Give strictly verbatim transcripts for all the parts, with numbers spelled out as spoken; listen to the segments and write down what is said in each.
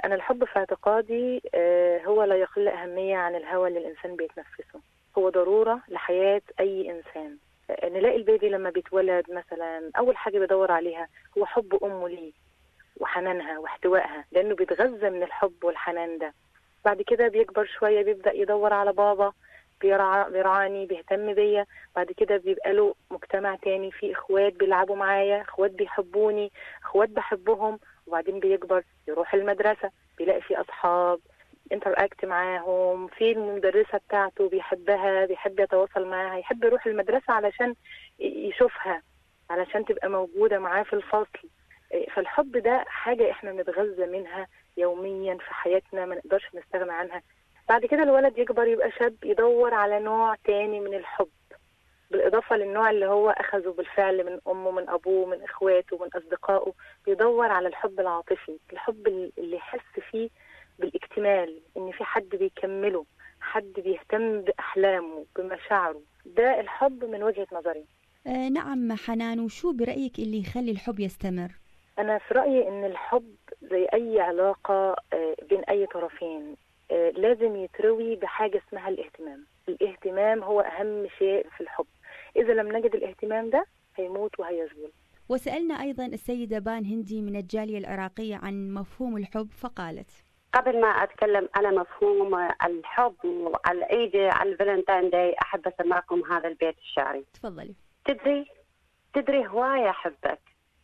أنا الحب في اعتقادي آه، هو لا يقل أهمية عن الهواء اللي الإنسان بيتنفسه. هو ضرورة لحياة أي إنسان. آه، نلاقي البيبي لما بيتولد مثلا أول حاجة بيدور عليها هو حب أمه ليه وحنانها واحتوائها، لأنه بيتغذى من الحب والحنان ده. بعد كده بيكبر شوية بيبدأ يدور على بابا بيرعى بيرعاني بيهتم بيا. بعد كده بيبقى له مجتمع تاني فيه اخوات بيلعبوا معايا، اخوات بيحبوني، اخوات بحبهم. وبعدين بيكبر يروح المدرسة بيلاقي فيه اصحاب انتراكت معاهم، في المدرسة بتاعته بيحبها بيحب يتواصل معاها، يحب يروح المدرسة علشان يشوفها علشان تبقى موجودة معاه في الفصل. فالحب ده حاجة احنا بنتغذى منها يوميا في حياتنا، ما نقدرش نستغنى عنها. بعد كده الولد يكبر يبقى شاب يدور على نوع تاني من الحب، بالإضافة للنوع اللي هو أخذه بالفعل من أمه من أبوه من إخواته من أصدقائه. بيدور على الحب العاطفي، الحب اللي يحس فيه بالاكتمال، إن في حد بيكمله، حد بيهتم بأحلامه بمشاعره. ده الحب من وجهة نظري. آه نعم حنان، وشو برأيك اللي يخلي الحب يستمر؟ أنا في رأيي إن الحب زي أي علاقة بين أي طرفين لازم يتروي بحاجة اسمها الاهتمام. الاهتمام هو أهم شيء في الحب. إذا لم نجد الاهتمام ده هيموت وهيزول. وسألنا أيضا السيدة بان هندي من الجالية العراقية عن مفهوم الحب، فقالت: قبل ما أتكلم على مفهوم الحب وعلى العيد على الفالنتين داي، أحب أسمعكم هذا البيت الشعري. تفضلي. تدري تدري هواي أحبك،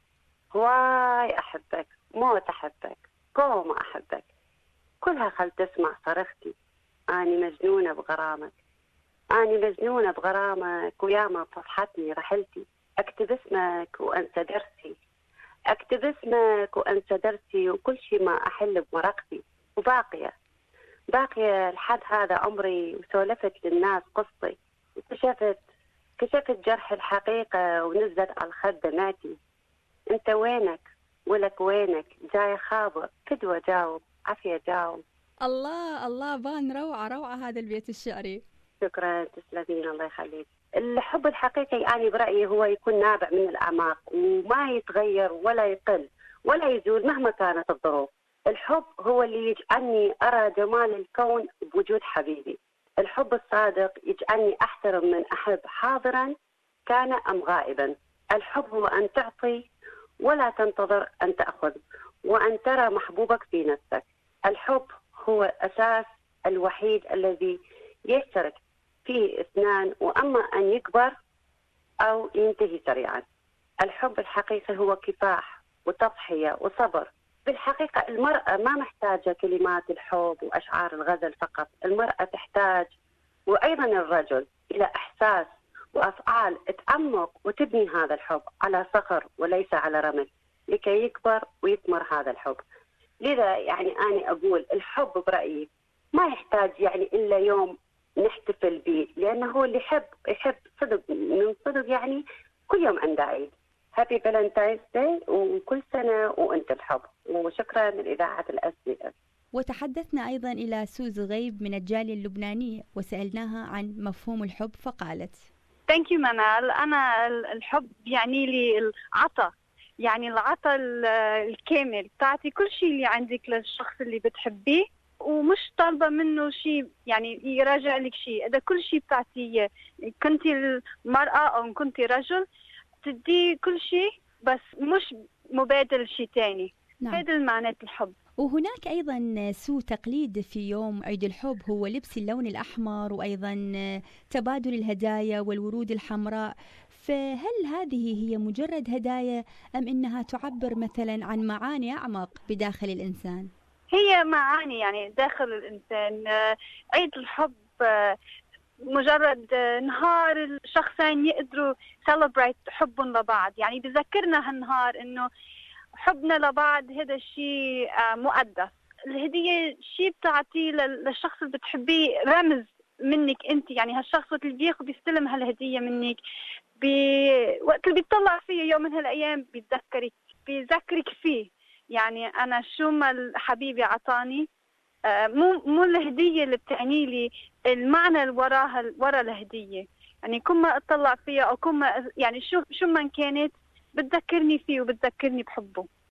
هواي أحبك، موت أحبك، قوم أحبك، كلها خل تسمع صرختي، أني مجنونة بغرامك، أني مجنونة بغرامك، وياما بصفحتني رحلتي، أكتب اسمك وأنسى درسي، أكتب اسمك وأنسى درسي، وكل شي ما أحل بورقتي، وباقية باقية لحد هذا عمري، وسولفت للناس قصتي، وكشفت كشفت جرح الحقيقة، ونزلت على الخد دمعتي. انت وينك ولك وينك، جاي خابر فدوة جاوب عافية جاوب. الله الله بان، روعة روعة هذا البيت الشعري. شكرا تسلمين الله يخليك. الحب الحقيقي أنا برأيي هو يكون نابع من الأعماق، وما يتغير ولا يقل ولا يزول مهما كانت الظروف. الحب هو اللي يجعلني أرى جمال الكون بوجود حبيبي. الحب الصادق يجعلني أحترم من أحب حاضرا كان أم غائبا. الحب هو أن تعطي ولا تنتظر أن تأخذ، وأن ترى محبوبك في نفسك. الحب هو الأساس الوحيد الذي يشترك فيه اثنان، وأما أن يكبر أو ينتهي سريعا. الحب الحقيقي هو كفاح وتضحية وصبر. بالحقيقة المرأة ما محتاجة كلمات الحب وأشعار الغزل فقط، المرأة تحتاج وأيضا الرجل إلى إحساس وأفعال تعمق وتبني هذا الحب على صخر وليس على رمل، لكي يكبر ويثمر هذا الحب. لذا يعني أنا أقول الحب برأيي ما يحتاج يعني إلا يوم نحتفل به، لأنه هو اللي يحب يحب صدق من صدق، يعني كل يوم عنده عيد. هابي فالنتاينز داي، وكل سنة وأنت الحب. وشكرا لإذاعة الأس بي إس. وتحدثنا أيضا إلى سوز غيب من الجالية اللبنانية وسألناها عن مفهوم الحب، فقالت: ثانك يو منال. أنا الحب يعني لي العطاء، يعني العطاء الكامل، تعطي كل شيء اللي عندك للشخص اللي بتحبيه، ومش طالبة منه شيء يعني يراجع لك شيء. إذا كل شيء بتعطيه، كنتي المرأة أو كنتي رجل، تدي كل شيء بس مش مبادل شيء تاني. نعم. هذا المعنى الحب. وهناك أيضا سوء تقليد في يوم عيد الحب، هو لبس اللون الأحمر، وأيضا تبادل الهدايا والورود الحمراء. فهل هذه هي مجرد هدايا أم إنها تعبر مثلا عن معاني أعمق بداخل الإنسان؟ هي معاني يعني داخل الإنسان. عيد الحب مجرد نهار الشخصين يقدروا celebrate حبهم لبعض، يعني بذكرنا هالنهار إنه حبنا لبعض هذا الشيء مقدس. الهدية شيء بتعطيه للشخص اللي بتحبيه، رمز منك أنت، يعني هالشخص وقت اللي بياخد بيستلم هالهدية منك، بي... وقت اللي بيطلع فيه يوم من هالأيام بيتذكرك بيذكرك فيه. يعني أنا شو ما حبيبي عطاني، مو مو الهدية اللي بتعني لي، المعنى اللي وراها ورا الهدية. يعني كل ما اطلع فيها أو كل ما يعني شو شو ما كانت بتذكرني فيه وبتذكرني بحبه.